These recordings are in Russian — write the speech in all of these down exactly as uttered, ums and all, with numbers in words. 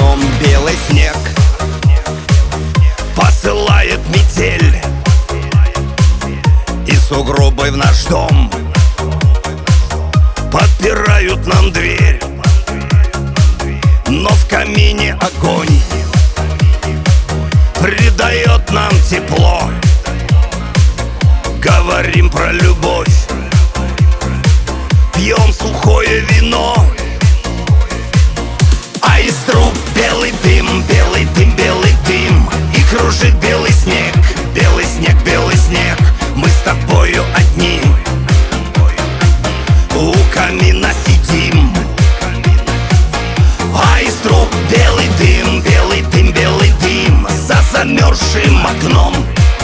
окном белый снег посылает метель, и сугробы в наш дом подпирают нам дверь. Но в камине огонь придает нам тепло. Говорим про любовь, пьем сухое вино, а из труб белый дым, белый дым, белый дым, и кружит белый снег, белый снег, белый снег. Мы с тобою одни у камина сидим, а из труб белый дым, белый дым, белый дым, за замерзшим окном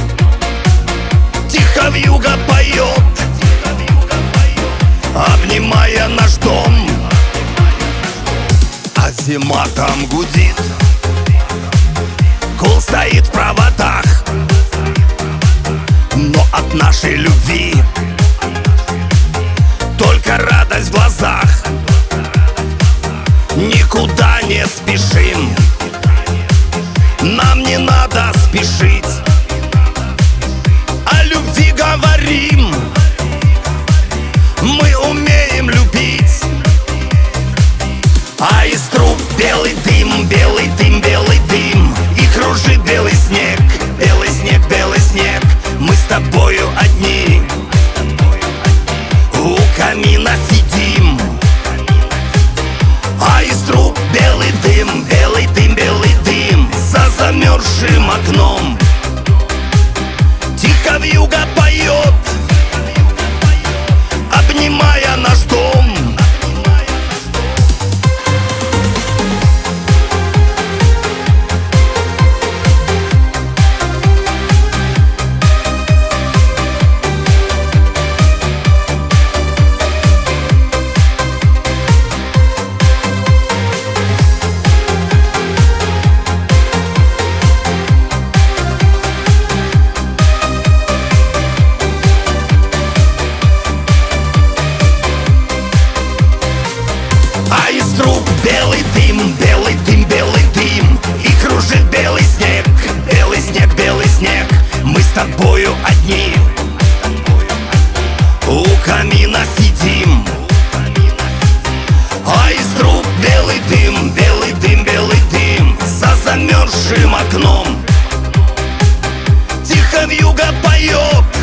тихо вьюга поет, обнимая наш дом. А зима там гудит, гул стоит в проводах, но от нашей любви только радость в глазах. Никуда не спешим, нам не надо спешить, о любви говорим, мы умеем любить. А из труб белый дым, белый дым, белый дым, и кружит белый снег, белый снег, белый снег. Мы с тобою одни у камина сидим, а из труб белый дым, белый дым, белый дым, за замерзшим окном тихо вьюга поет, обнимая наш дом. Белый дым, белый дым, белый дым, и кружит белый снег, белый снег, белый снег. Мы с тобою одни у камина сидим, а из труб белый дым, белый дым, белый дым, за замерзшим окном тихо вьюга поет,